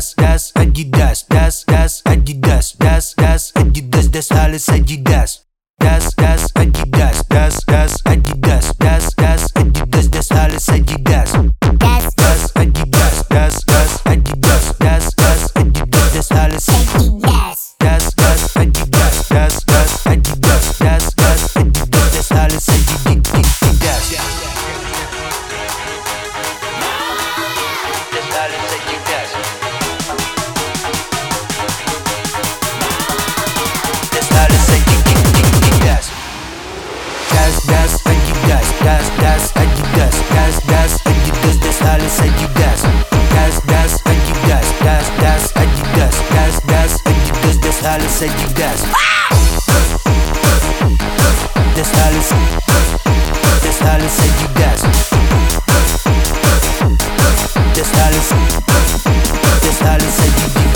das Adidas, das Adidas, das Adidas, das alles Adidas. Das Adidas, das Adidas, das Adidas, das alles Adidas. Das Adidas, das Adidas, das Adidas, das alles Adidas. Das Adidas, das Adidas, das Adidas, das alles Adidas. Das Adidas, das Adidas, das Adidas, das alles Adidas. Das Adidas, das Adidas, das Adidas, das alles Adidas. Das alles Adidas. Das alles, das alles Adidas.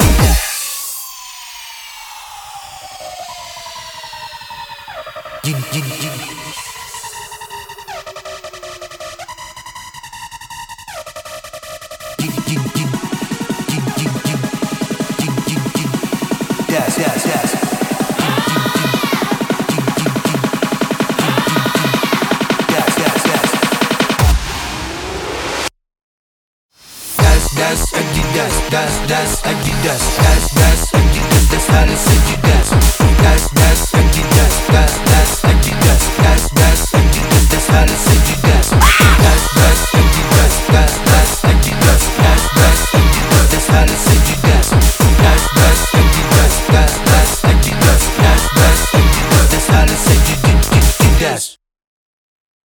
Das Adidas, das Adidas, das Adidas, das alles Adidas. Das Adidas, das